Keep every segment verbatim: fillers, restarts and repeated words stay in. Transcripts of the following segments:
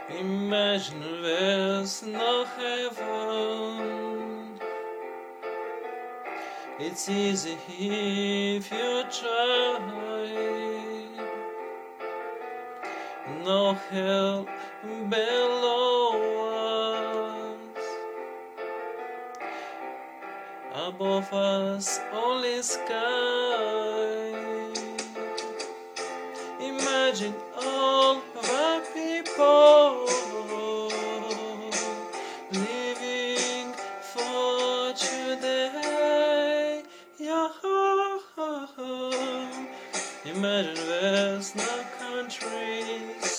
Imagine there's no heaven. It's easy if you try. No hell below us. Above us only sky. Imagine all the people living for today. Yeah. Imagine there's no countries.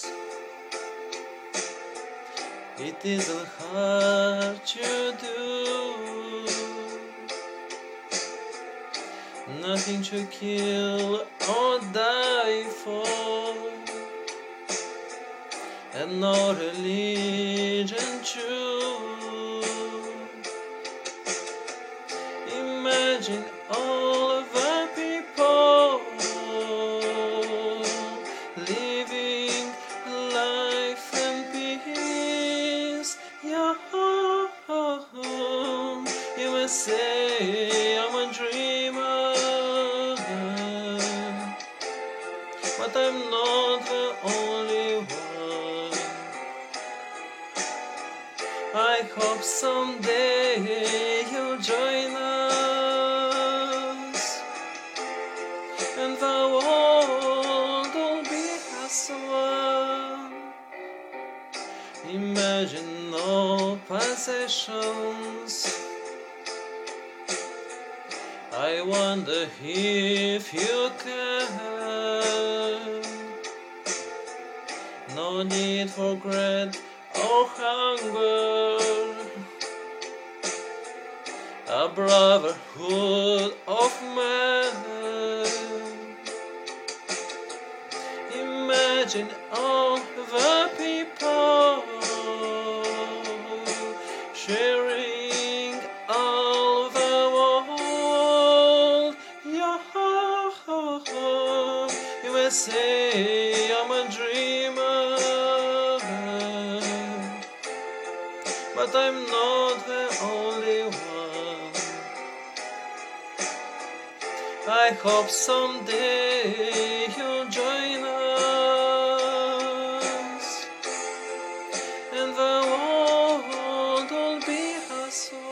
It isn't hard to do. Nothing to kill or die for, and no religion too. Imagine all the people living life in peace. Yeah. You will say I'm a dreamer, but I'm not the only one. I hope someday you'll join us, and the world will be as one. Imagine no possessions. I wonder if you can. No need for greed or hunger. A brotherhood of men. Imagine all the people sharing all the world. Yeah. You will say I'm a dreamer, but I'm not the only one. I hope someday you'll join us, and the world will be as one.